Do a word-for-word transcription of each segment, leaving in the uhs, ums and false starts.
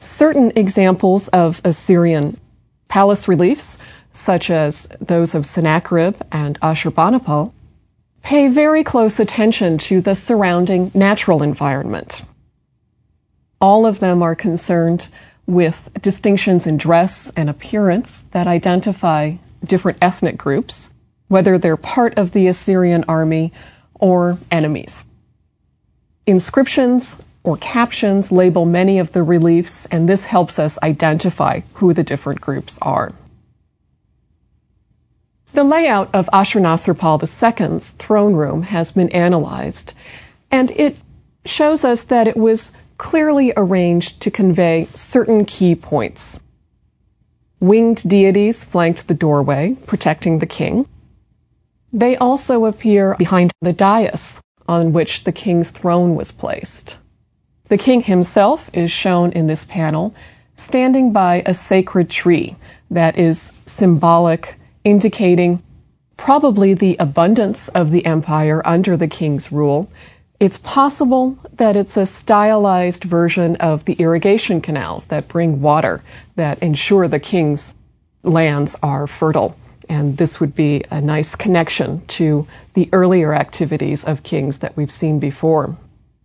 Certain examples of Assyrian palace reliefs, such as those of Sennacherib and Ashurbanipal, pay very close attention to the surrounding natural environment. All of them are concerned with distinctions in dress and appearance that identify different ethnic groups, whether they're part of the Assyrian army or enemies. Inscriptions or captions label many of the reliefs, and this helps us identify who the different groups are. The layout of Ashurnasirpal the Second's throne room has been analyzed, and it shows us that it was clearly arranged to convey certain key points. Winged deities flanked the doorway, protecting the king. They also appear behind the dais on which the king's throne was placed. The king himself is shown in this panel standing by a sacred tree that is symbolic, indicating probably the abundance of the empire under the king's rule. It's possible that it's a stylized version of the irrigation canals that bring water, that ensure the king's lands are fertile. And this would be a nice connection to the earlier activities of kings that we've seen before.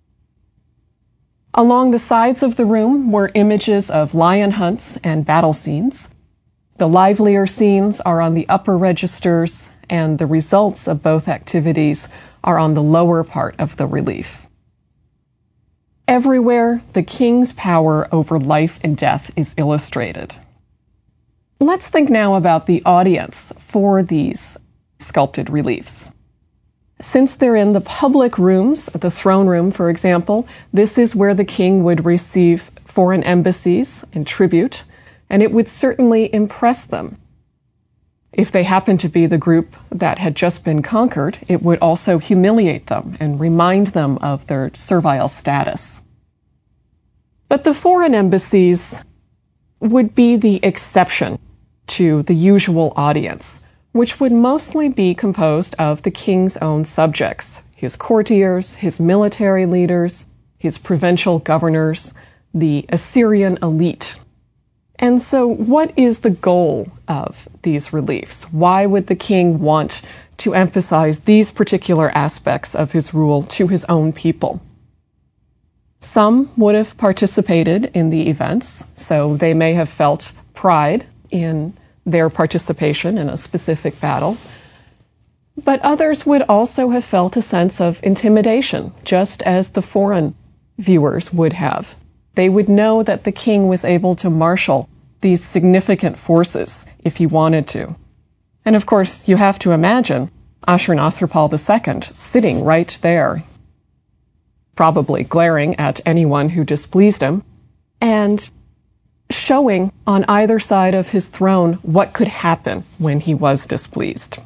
Along the sides of the room were images of lion hunts and battle scenes. The livelier scenes are on the upper registers, and the results of both activities are on the lower part of the relief. Everywhere, the king's power over life and death is illustrated. Let's think now about the audience for these sculpted reliefs. Since they're in the public rooms, the throne room, for example, this is where the king would receive foreign embassies and tribute, and it would certainly impress them. If they happened to be the group that had just been conquered, it would also humiliate them and remind them of their servile status. But the foreign embassies would be the exception to the usual audience, which would mostly be composed of the king's own subjects, his courtiers, his military leaders, his provincial governors, the Assyrian elite. And so what is the goal of these reliefs? Why would the king want to emphasize these particular aspects of his rule to his own people? Some would have participated in the events, so they may have felt pride in their participation in a specific battle. But others would also have felt a sense of intimidation, just as the foreign viewers would have. They would know that the king was able to marshal these significant forces if he wanted to. And of course, you have to imagine Ashurnasirpal the Second sitting right there, probably glaring at anyone who displeased him, and showing on either side of his throne what could happen when he was displeased.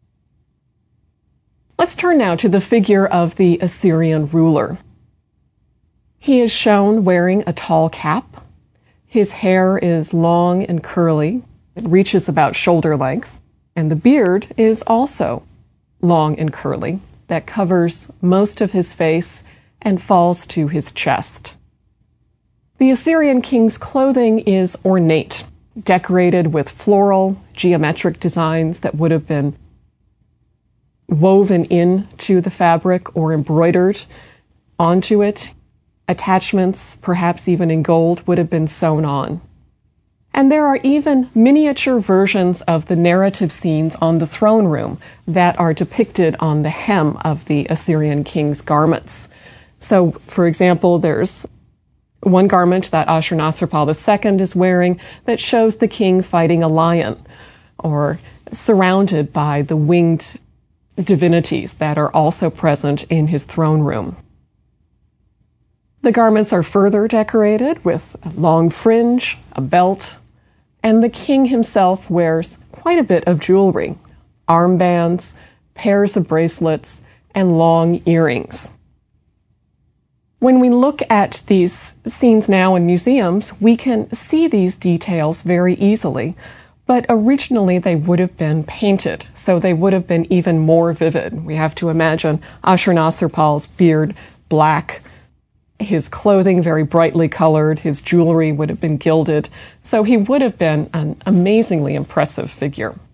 Let's turn now to the figure of the Assyrian ruler. He is shown wearing a tall cap. His hair is long and curly. It reaches about shoulder length. And the beard is also long and curly that covers most of his face and falls to his chest. The Assyrian king's clothing is ornate, decorated with floral, geometric designs that would have been woven into the fabric or embroidered onto it. Attachments, perhaps even in gold, would have been sewn on. And there are even miniature versions of the narrative scenes on the throne room that are depicted on the hem of the Assyrian king's garments. So, for example, there's one garment that Ashurnasirpal the Second is wearing that shows the king fighting a lion, or surrounded by the winged divinities that are also present in his throne room. The garments are further decorated with a long fringe, a belt, and the king himself wears quite a bit of jewelry, armbands, pairs of bracelets, and long earrings. When we look at these scenes now in museums, we can see these details very easily, but originally they would have been painted, so they would have been even more vivid. We have to imagine Ashurnasirpal's beard black, his clothing very brightly colored, his jewelry would have been gilded, so he would have been an amazingly impressive figure.